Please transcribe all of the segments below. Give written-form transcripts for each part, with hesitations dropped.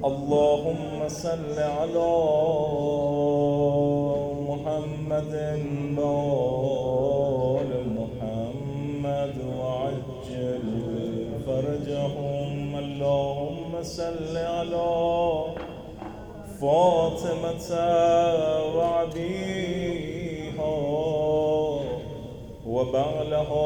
اللهم صل على محمد وآل محمد وعجل فرجهم. اللهم صل على فاطمة وأبيها وبعلها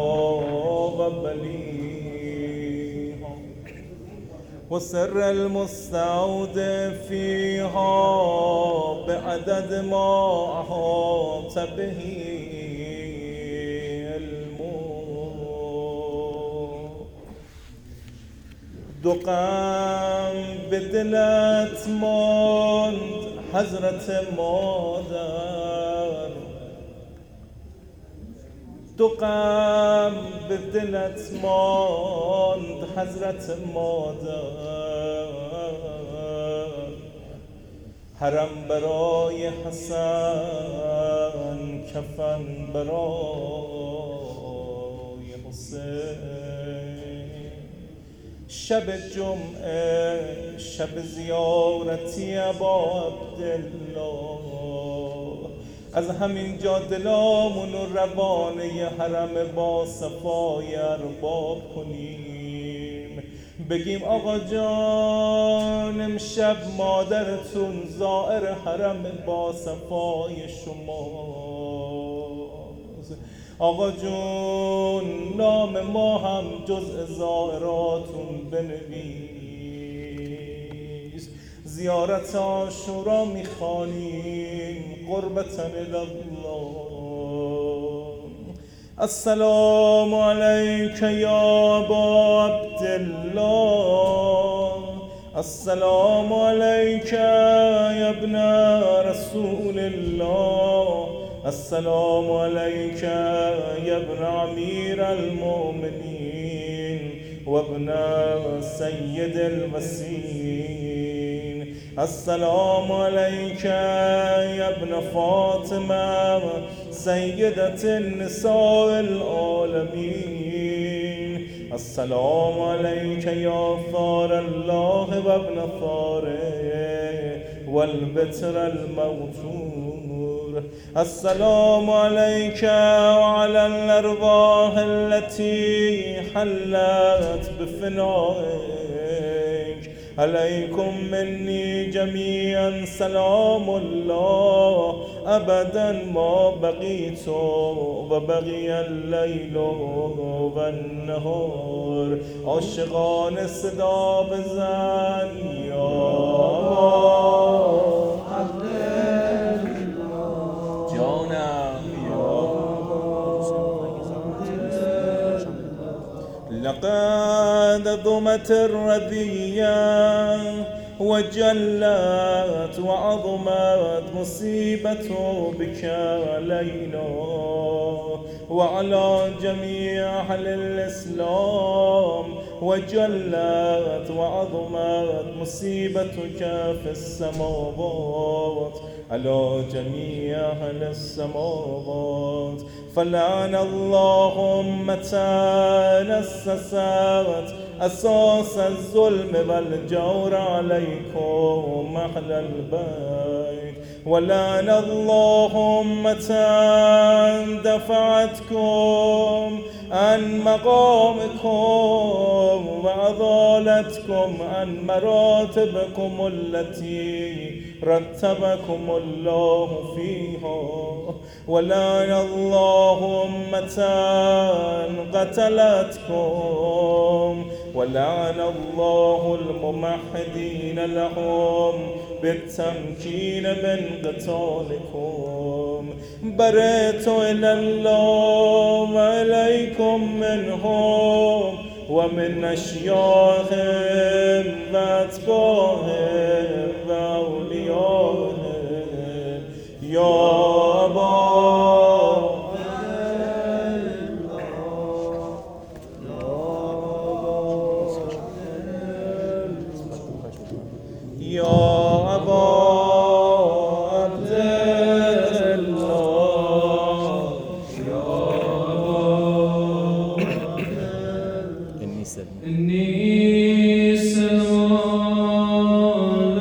وبليها وسر المستودع فيها بعدد ما أحاط به علمه. دو غم به دلت ماند حضرت مادر، دو غم به دلت ماند حضرت مادر. حرم برای حسن، کفن برای حسین. شب جمعه شب زیارتی ابا عبدالله، از همین جا دلامون و روانه حرم با صفای ارباب کنیم، بگیم آقا جان امشب مادرتون زائر حرم با صفای شماست. آقا جون نام ما هم جزء زائراتون بنویس. زیارت عاشورا میخوانیم قربة الله. السلام عليك يا أبا عبد الله، السلام عليك يا ابن رسول الله، السلام عليك يا ابن أمير المؤمنين وابن سيد المسيين، السلام عليك يا ابن فاطمة سيدة النساء العالمين، السلام عليك يا ثار الله وابن ثاره والبتر الموتور، السلام عليك وعلى الأرواح التي حلت بفنائك، عليكم مني جميعا سلام الله أبدا ما بقيت وبقي الليل والنهار. عاشقان صدا بزن یا جانم لقد ضمت الرذية وجلت وعظمت مصيبة بك علينا وعلى جميع أهل الإسلام، وجلت وعظمت مصيبتك في السماوات على جميع أهل السماوات. فلعن الله أمة أسست أساس الظلم والجور عليكم أهل البيت، ولعن الله أمة دفعتكم عن مقامكم وأضالتكم عن مراتبكم التي رتبكم الله فيها، ولعن الله أمة قتلتكم، ولعن الله الممحدين لهم بالتمكين من قتالكم. برئت إلى الله وإليكم منهم ومن أشياخهم وأتباعهم وأوليائهم يا أبا إني سلمان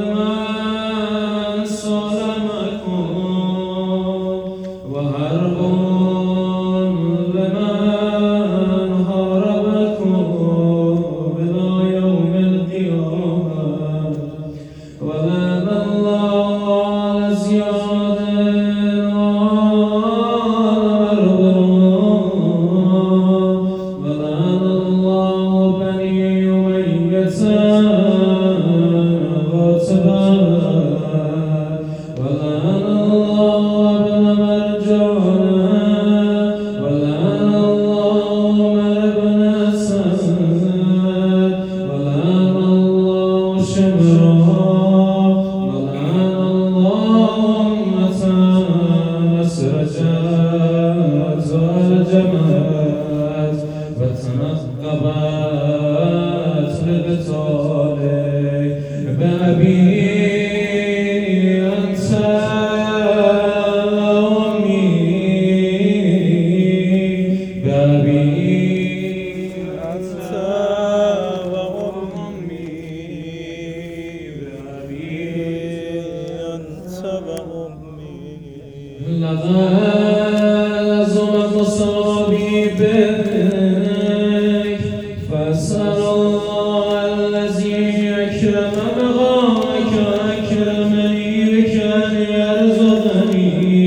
أكرم مقامك وأكرمني بك أن يرزقني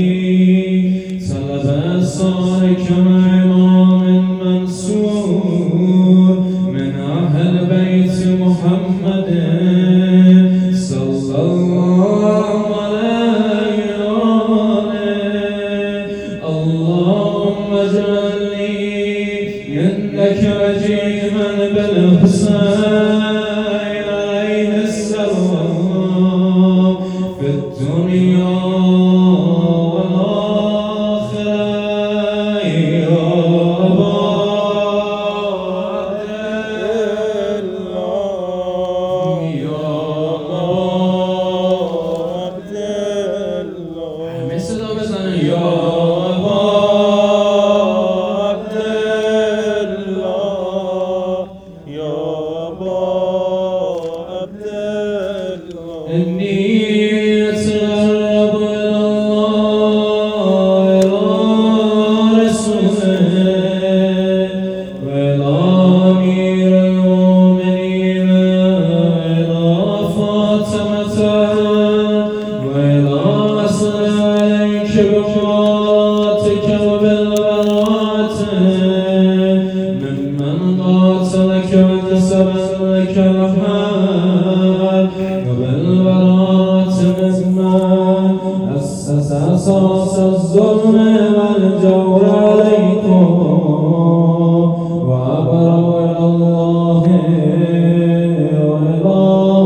طلب صارك مع إمام منصور من أهل بيت محمد صلى الله عليه وآله. اللهم اجعلني إنك رجيما بالحسين عليه السلام في الدنيا والآخرة يا أبا عبد الله يا أبا عبد الله. مثل مثلا يا أبا إني أتقرب إلى الله إلى رسوله وإلى أمير المؤمنين إلى فاطمة وإلى أصل عليك بقراتك وبالبراءة ممن قاتلك وانتسب لك الحال وبالبراءة ممن أسس أساس الظلم والجور عليكم وأبرأ إلى الله وإلى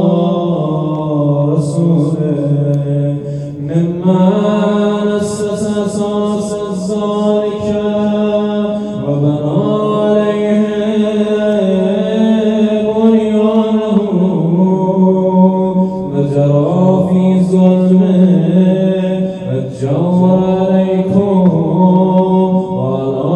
رسوله ممن أسس أساس ذلك وبنى عليه بنيانه وجرى في ظلمه والجور عليكم وعلى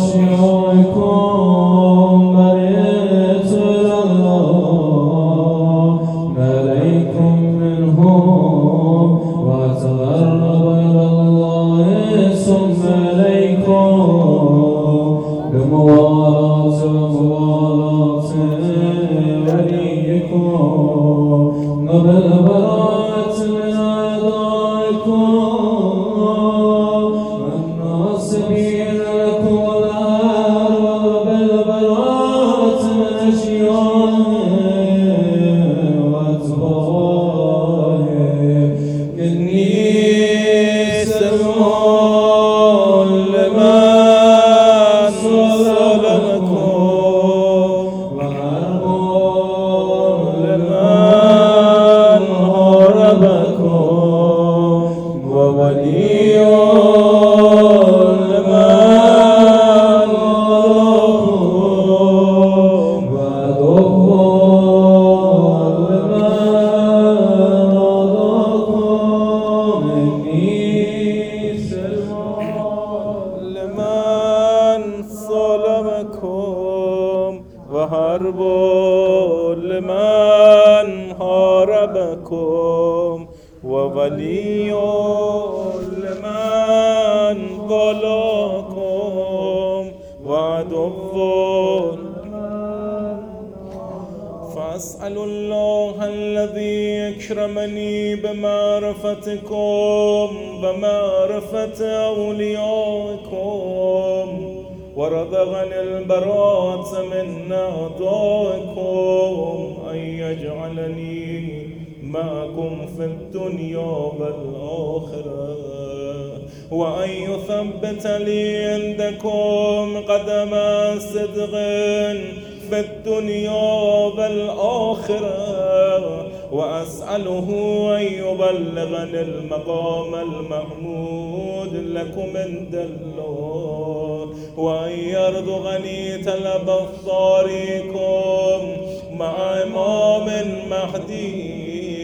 أشيائكم برئت إلى الله ما عليكم منهم وأتقرب إلى الله ثم عليكم بموالاة وموالاة وليكم وبالبراءة من أعدائكم والناصبين لكم والأهل وبالبراءة من أشيائهم وأتباعهم. إني سمع لمن ظلمكم وحرب لمن هربكم وولي لمن ظلمكم وعدو لمن عاداكم. إني سمع لمن ظلمكم وحرب لمن حاربكم وولي لمن ظلمكم وعدو فأسأل الله الذي أكرمني بمعرفتكم ومعرفة أوليائكم ورزقني البراءة من أعدائكم أن يجعلني معكم في الدنيا والآخرة وأن يثبت لي عندكم قدم صدق في الدنيا والآخرة وأسأله أن يبلغني المقام المحمود لكم عند الله وأن يرزقني طلب الطريقكم مع إمام مهدي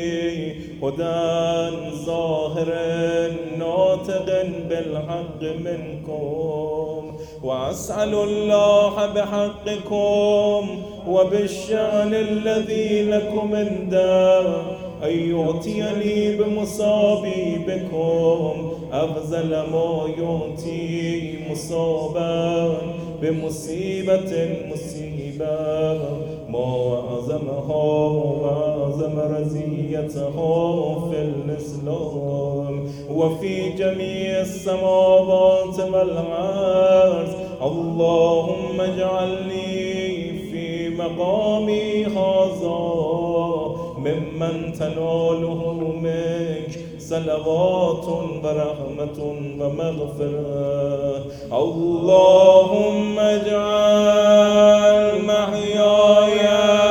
هدى ظاهر ناطق بالحق منكم وأسأل الله بحقكم وبالشأن الذي لكم عنده أن يعطيني بمصابي بكم أفضل ما يعطي مصابا بمصيبة مصيبة ما أعظمها وأعظم رزيتها في الإسلام وفي جميع السماوات والأرض. اللهم اجعلني في مقامي هذا ممن تناله منك صلوات ورحمة ومغفرة. اللهم اجعل محياي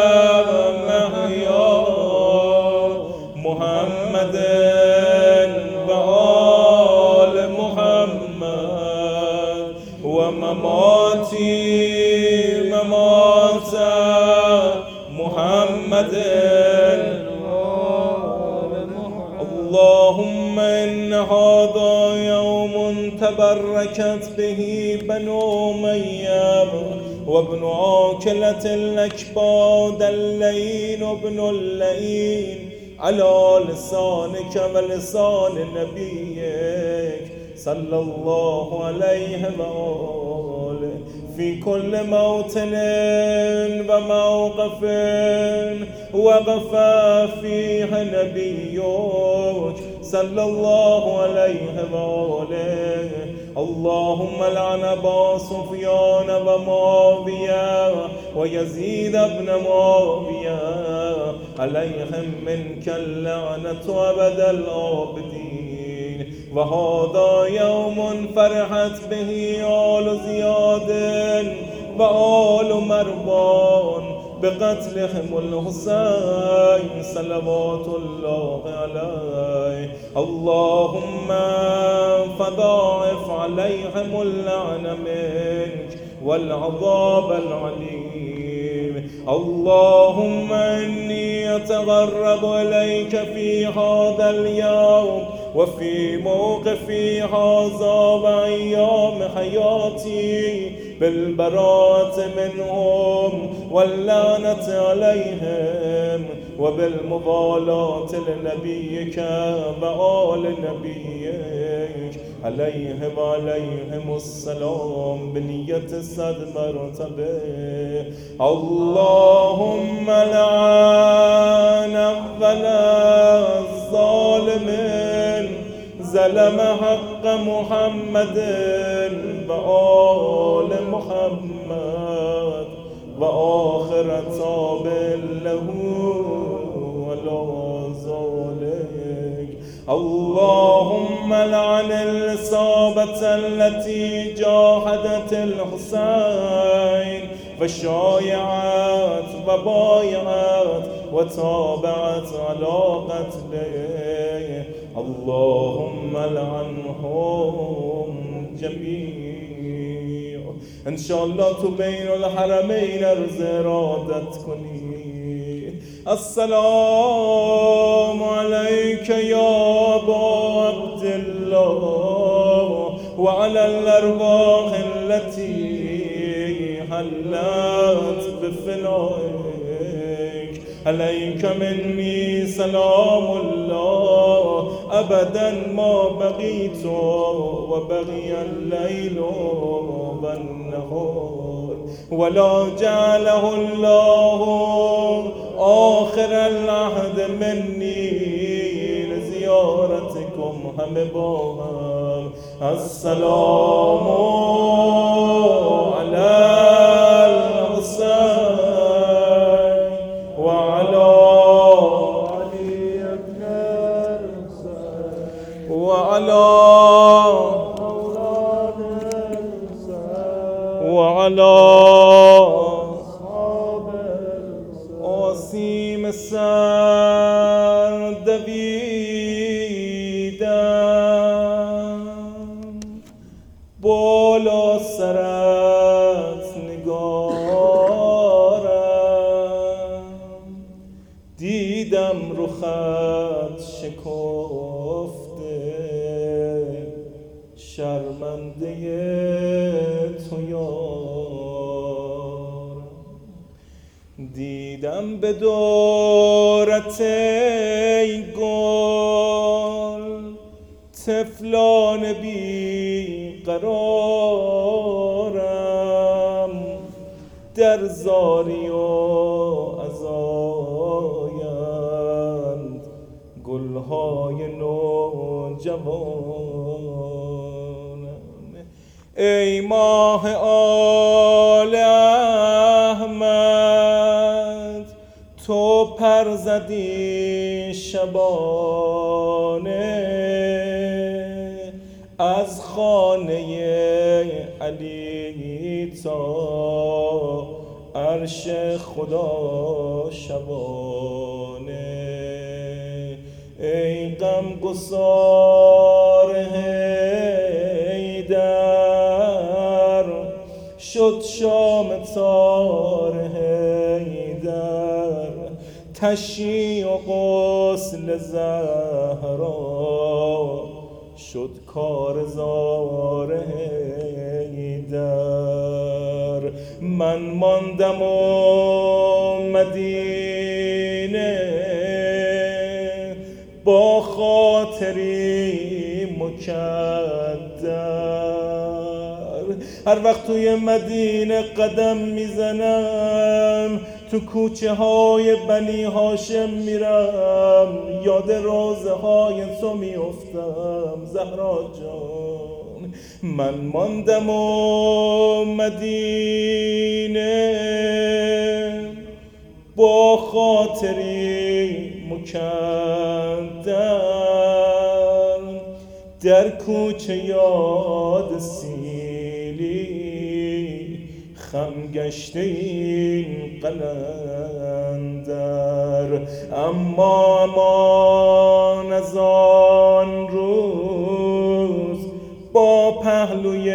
محيا محمد وآل محمد ومماتي ممات محمد. اللهم إن هذا يوم تبركت به بنو أمية وابن عاكلة الأكباد اللين وابن اللئين على لسانك ولسان نبيك صلى الله عليه وآله في كل موطن وموقف وقف فيه نبيك صلى الله عليه وآله. اللهم لعن أبا سفيان ومعاوية ويزيد بن معاوية عليهم منك اللعنة أبد الآبدين. وهذا يوم فرحت به آل زياد وآل مروان بقتلهم الحسين صلوات الله عليه. اللهم فضاعف عليهم اللعن منك والعذاب العليم. اللهم إني أتقرب إليك في هذا اليوم وفي موقفي هذا وأيام حياتي بالبراءة منهم واللعنة عليهم وبالمبالاة لنبيك وآل نبيك عليهم السلام بنية السد مرتبة. اللهم لعن أول الظالمين ظلم حق محمد وآل محمد وآخر تابع له ولا ذلك. اللهم لعن الإصابة التي جاهدت الحسين فشايعت وبايعت وتابعت على قتله. اللهم لعنهم جميع. ان شاء الله تو بین الحرمین ارز ارادت کنی. السلام عليك يا أبا عبد الله وعلى الأرواح التي حلت بفنائك. عليك مني سلام الله أبدا ما بقيت وبقي الليل والنهار ولا جعله الله آخر العهد مني لزيارتكم هم باهم. السلام على الحسين وعلى علي بن الحسين وعلى أولاد الحسين وعلى أصحاب الحسين السر دویدم بالا سرت نگارم دیدم رخت شکفته شرمنده تو یارم. دیدم به دورت ای گل طفلان بی قرارم در زاری و جوانم. ای ماه آل احمد تو پر زدی شبانه از خانه علی تا عرش خدا شبانه. ای غمگسار حیدر شد شام تار حیدر تشییع و غسل زهرا شد کارزار حیدر. من ماندم و مدینه با خاطری مکدر. هر وقت توی مدینه قدم میزنم تو کوچه های بنی هاشم میرم یاد روزه های تو میافتم زهرا جان. من ماندم و مدینه با خاطری مکدر در کوچه یاد سیلی خم گشته این قلندر. اما امان از آن روز با پهلوی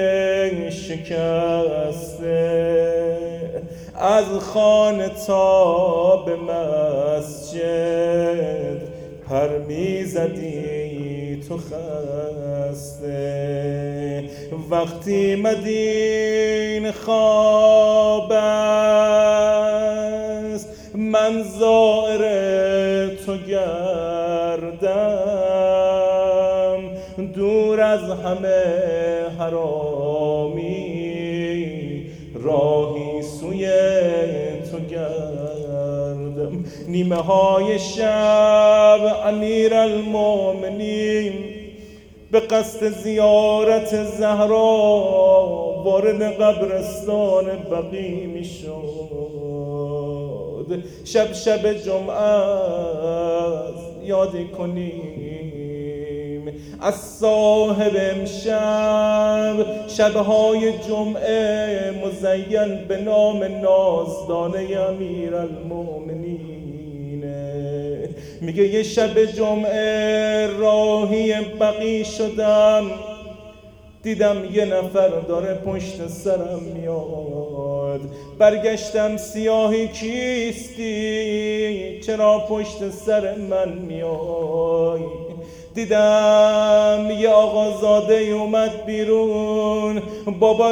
شکسته از خانه تا به مسجد پر میزدی تو خسته. وقتی مدین خواب است من زائر تو گردم دور از همه حرامی راهی سوی تو گردم. نیمه های شب امیرالمومنین به قصد زیارت زهرا وارد قبرستان بقیع می شد. شب جمعه است یادی کنیم از صاحب امشب شبهای جمعه مزین به نام نازدانه امیرالمومنین. میگه یه شب جمعه راهی بقیع شدم دیدم یه نفر داره پشت سرم میاد. برگشتم سیاهی کیستی چرا پشت سر من میای؟ دیدم یه آقازاده اومد بیرون. بابا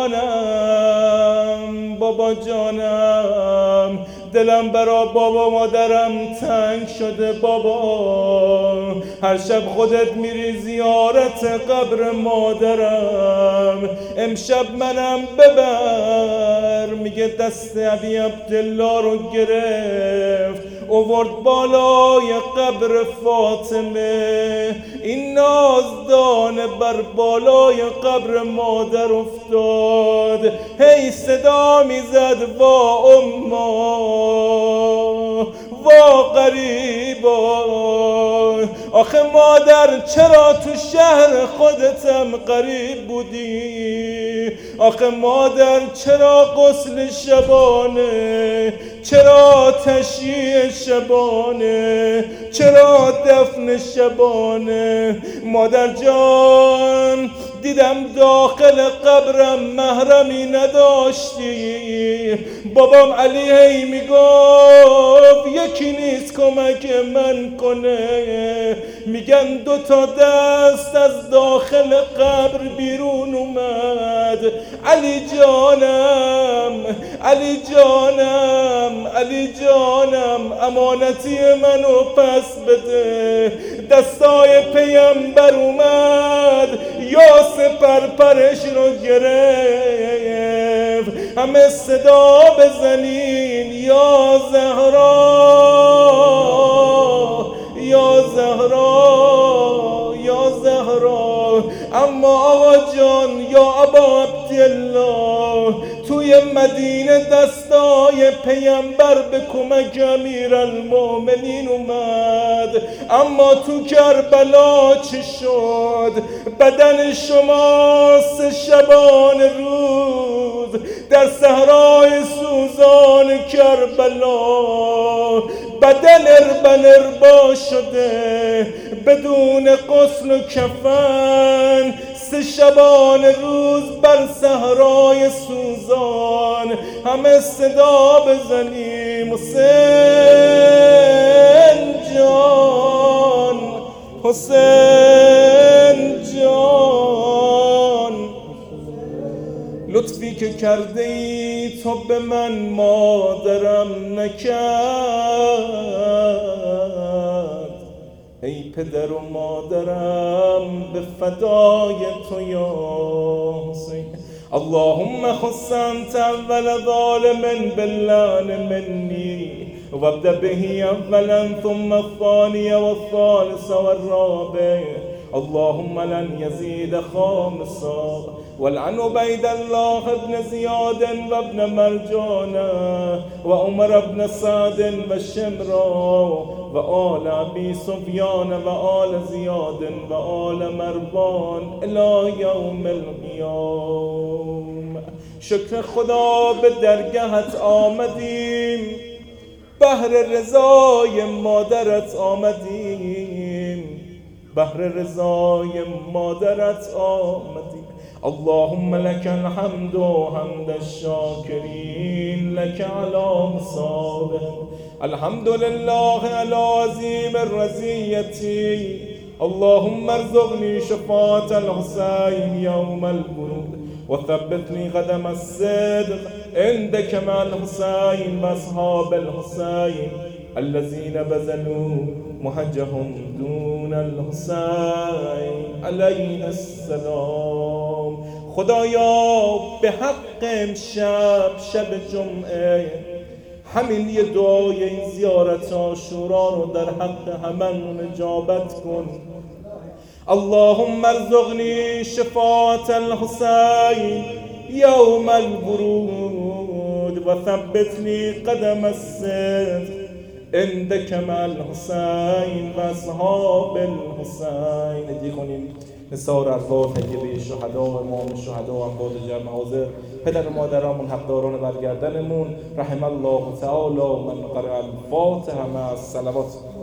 جانم دلم برا بابا مادرم تنگ شده بابا. هر شب خودت میری زیارت قبر مادرم امشب منم ببر. میگه دست ابی عبدالله رو گرفت اوورد بالای قبر فاطمه. این نازدانه بر بالای قبر مادر افتاد هی صدا میزد وا اما وا غریبا. آخه مادر چرا تو شهر خودتم غریب بودی؟ آخه مادر چرا غسل شبانه؟ چرا تشییع شبانه؟ چرا دفن شبانه؟ مادر جان دیدم داخل قبرم محرمی نداشتی. بابام علی هی میگفت یکی نیست کمک من کنه. میگن 2 دست از داخل قبر بیرون اومد. علی جانم امانتی منو پس بده. دستای پیامبر اومد یاس پرپرش رو گرفت. همه صدا بزنین یا زهرا یا زهرا یا زهرا. جان یا ابا عبدالله توی مدینه دستای پیامبر به کمک امیرالمؤمنین اومد، اما تو کربلا چه شد؟ بدن شما 3 شبانه روز در صحرای سوزان کربلا بدن اربا شده بدون غسل و کفن، 3 شبانه روز بر صحرای سوزان همه صدا بزنیم حسین جان، حسین جان. لطفی که کرده ای تو به من مادرم نکرد، ای پدر و مادرم به فدای تو یا حسین. اللهم خص انت اول ظالم باللعن منی وابدأ به اولا ثم الثاني والثالث والرابع، اللهم لن يزيد خامسا والعن عبيد الله بن زياد وابن مرجان وعمر بن سعد وشمرا وآل أبي سفيان وآل زياد وآل مروان إلى يوم القيامة. شکر خدا به درگهت آمدیم، بهر رضای مادرت آمدیم، بهر رضای مادرت آمدیم. اللهم لك الحمد حمد الشاكرين لك على مصابه، الحمد لله على عظيم الرزية. اللهم ارزقني شفاعة الحسين يوم الورود وثبتني قدم الصدق عندك مع الحسين واصحاب الحسين الذين بذلوا مهجهم دون الحسين عليه السلام. خدایا به حق امشب شب جمعه همین یه دعای این زیارت عاشورا رو در حق هممون اجابت کن. اللهم ارزقني شفاعة الحسين يوم الورود وثبتني قدم الصدق عندك مع الحسين واصحاب الحسين. ادعی کنیم نثار ارواح طیبه شهدا و امام شهدا و اموات جمع حاضر، پدر و مادرامون، حقداران برگردنمون، رحم الله تعالی من قرأ الفاتحه مع الصلوات.